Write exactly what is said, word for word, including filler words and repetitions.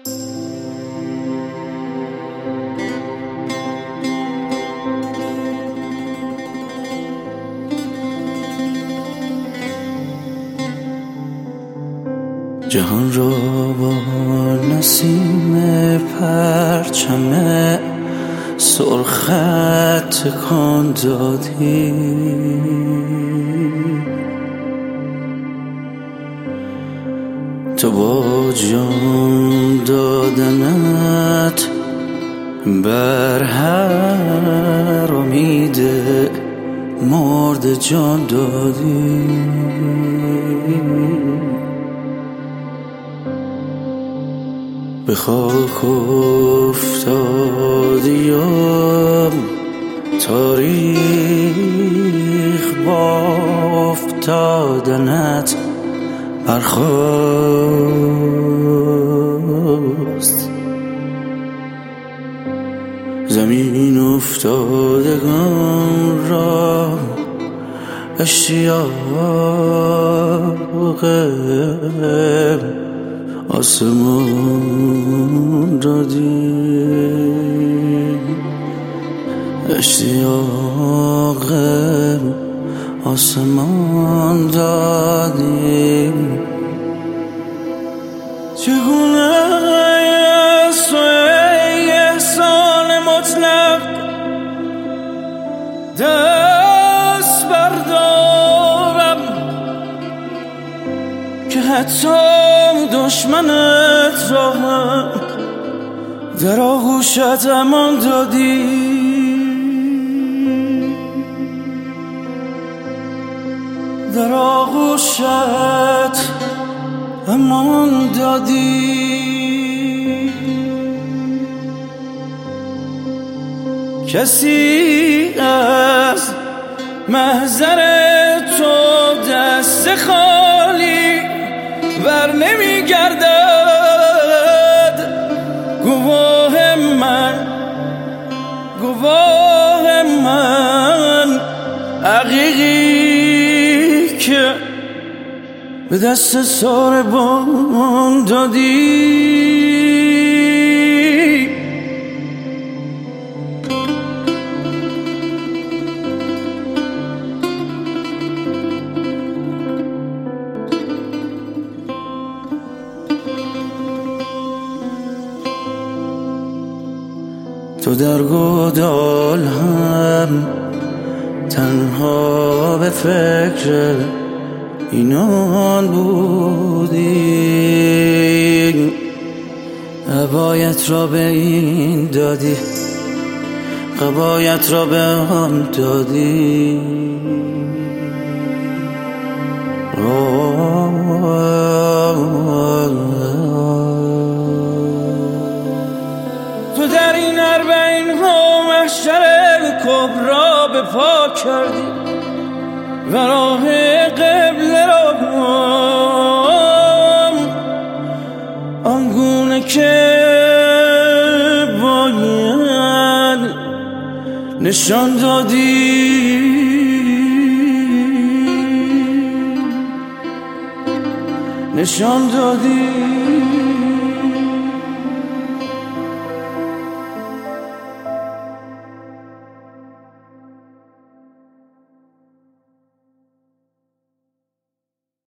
جهان را با نسیم پرچم سرخت تکان دادی، تو با جان دادنت بر هر امید مرد جان دادی. به خاک افتادی و تاریخ با افتادنت برخاست. زمین افتادگان را اشتیاق آسمان دادی، اشتیاق آسمان دادی. چگونه از تو ای احسان مطلق دست بردارم که حتی دشمنت را هم در آغوشت امان دادی. در آغوشت امان دادی. کسی از محضر تو دست خالی بر نمی گردد. گواه من، گواه من عقیقی که به دست ساربان دادی. تو در گودال هم تنها به فکر اینان بودی، عبایت را به این دادی، قبایت را به هم دادی. تو در این اربعین ها محشر کبرا به پا کردی و راه قبله را آنگونه که باید نشان دادی. نشان دادی.